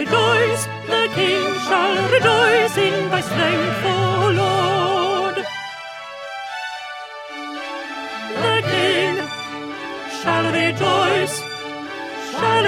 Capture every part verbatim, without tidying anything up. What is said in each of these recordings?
rejoice, the King shall rejoice in thy strength, O Lord. The King shall rejoice, shall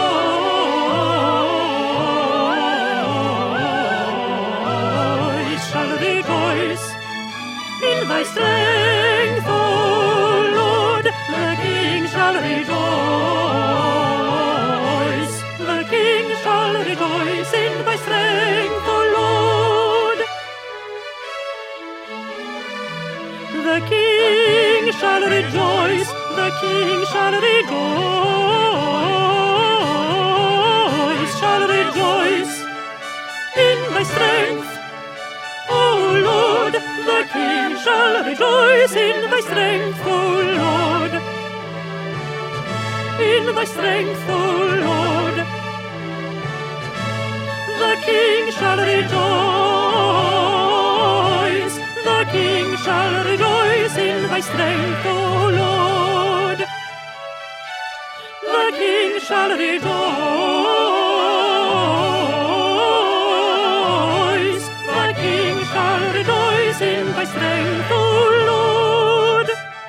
rejoice, shall rejoice in thy strength, O Lord. The King shall rejoice, the King shall rejoice in thy strength, O Lord. The King shall rejoice, the King shall rejoice, shall rejoice in thy strength, O Lord. The King shall rejoice in thy strength, O Lord. In thy strength, O Lord. The King shall rejoice, the King shall rejoice in thy strength, O Lord. The King shall rejoice, the King shall rejoice in thy strength, O Lord.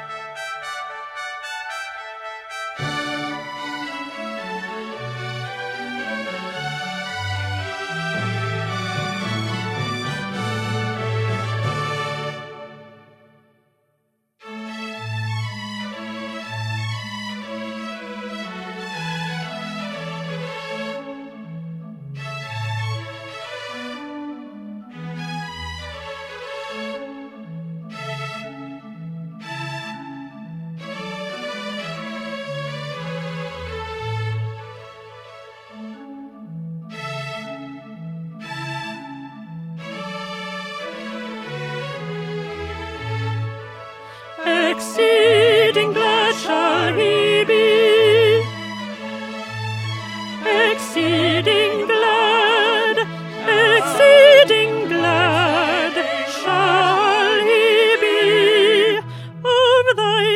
Exceeding glad shall he be, exceeding glad, exceeding glad shall he be of thy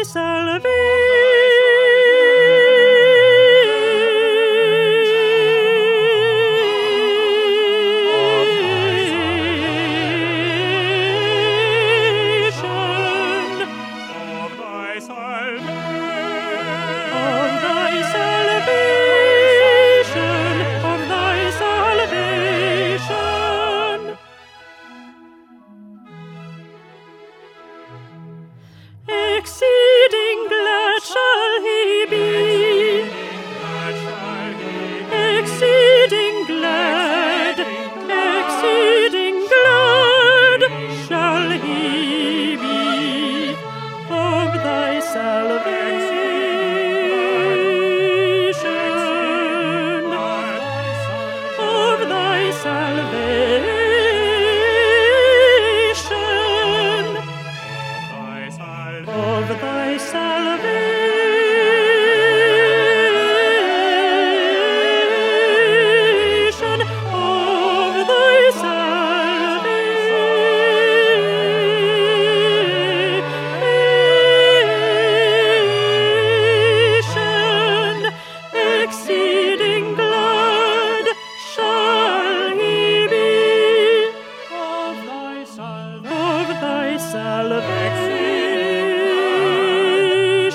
Exceeding glad shall he be, exceeding glad, exceeding glad shall he be of thy salvation, of thy salvation. Of thy salvation, of thy salvation, exceeding glad shall he be of thy salvation, of thy salvation.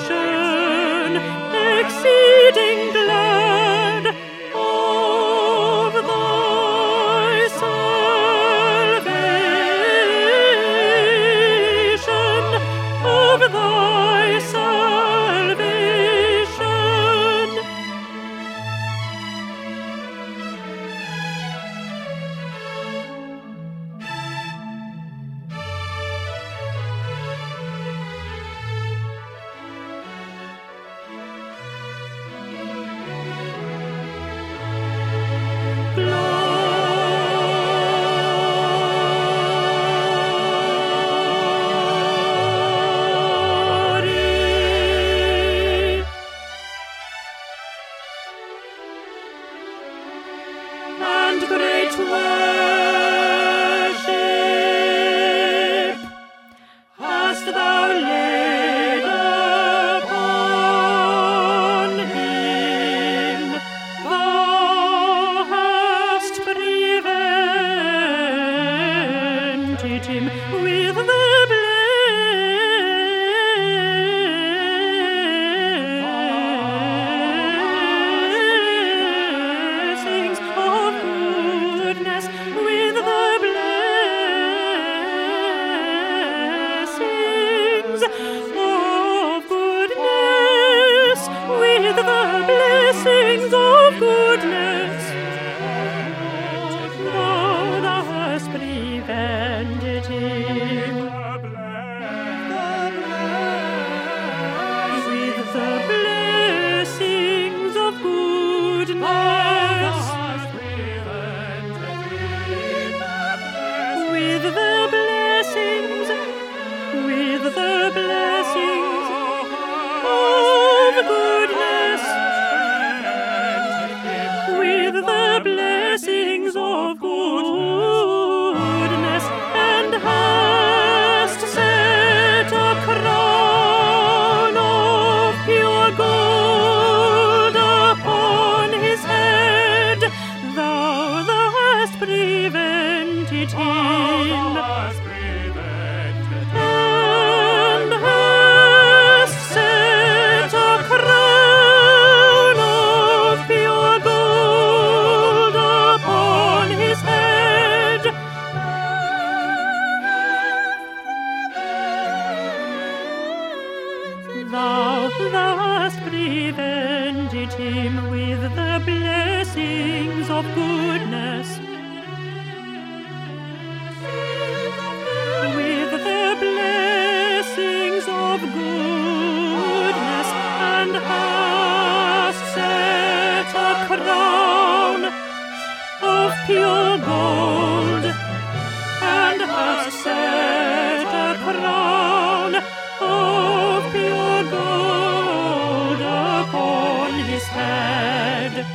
thou hast revenged him with the blessings of goodness, with the blessings of goodness, and hast set a crown of pure gold, and hast set a crown of pure gold upon his head.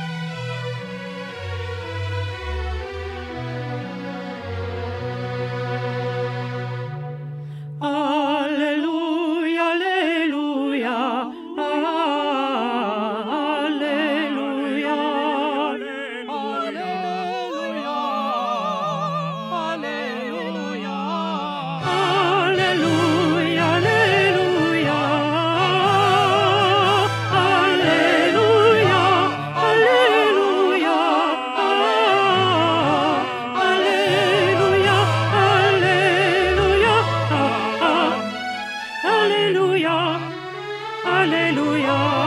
Alleluia, alleluia, alleluia, alleluia, alleluia, alleluia, alleluia, alleluia, alleluia, alleluia, alleluia.